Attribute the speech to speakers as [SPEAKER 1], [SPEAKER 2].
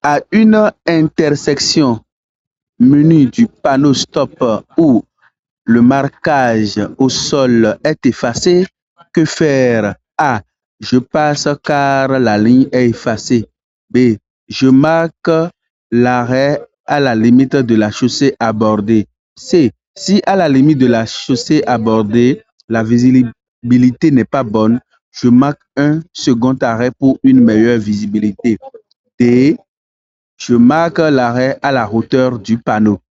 [SPEAKER 1] À une intersection munie du panneau stop où le marquage au sol est effacé, que faire? A. Je passe car la ligne est effacée. B. Je marque l'arrêt à la limite de la chaussée abordée. C. Si à la limite de la chaussée abordée, la visibilité n'est pas bonne, je marque un second arrêt pour une meilleure visibilité. D. Je marque l'arrêt à la hauteur du panneau.